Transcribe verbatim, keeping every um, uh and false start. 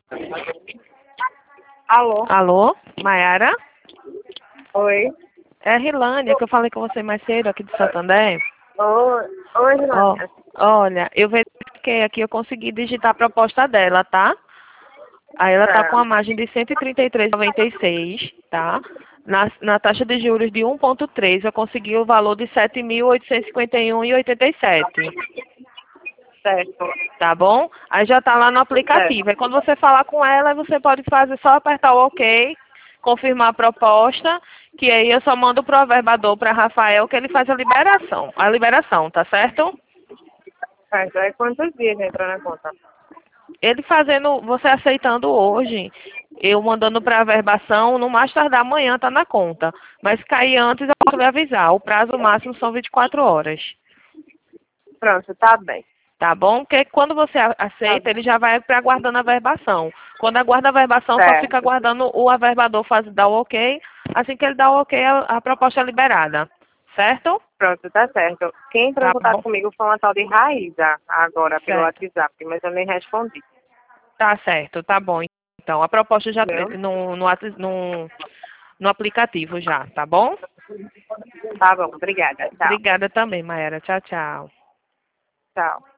Alô? Alô, Maiara? Oi. É a Rilânia, que eu falei com você mais cedo, aqui de Santander. Oi, Oi, Ó, Rilânia. olha, eu verifiquei aqui, eu consegui digitar a proposta dela, tá? Aí ela tá Tá. com a margem de cento e trinta e três vírgula noventa e seis, tá? Na, na taxa de juros de um vírgula três, eu consegui o valor de sete mil oitocentos e cinquenta e um vírgula oitenta e sete. Certo. Tá bom? Aí já tá lá no aplicativo. Certo. Aí quando você falar com ela, você pode fazer só apertar o OK, confirmar a proposta, que aí eu só mando pro averbador para Rafael que ele faz a liberação. A liberação, tá certo? Certo. Aí quantos dias entra na conta? Ele fazendo, você aceitando hoje, eu mandando para averbação, no mais tardar amanhã tá na conta. Mas se cair antes, eu posso lhe avisar. O prazo máximo são vinte e quatro horas. Pronto, tá bem. Tá bom? Porque quando você a- Tá aceita, bem. ele já vai para aguardando a verbação. Quando aguarda a verbação, só fica Certo. aguardando o averbador fazer, dar o OK. Assim que ele dá o OK, a, a proposta é liberada. Certo? Pronto, tá certo. Quem entrou em Tá contato bom. comigo foi uma tal de Raíza, agora, pelo Certo. WhatsApp, mas eu nem respondi. Tá certo, tá bom. Então, a proposta já Entendeu? no, no, ati- no, no aplicativo já, tá bom? Tá bom, obrigada. Tchau. Obrigada também, Maera. Tchau, tchau. Tchau.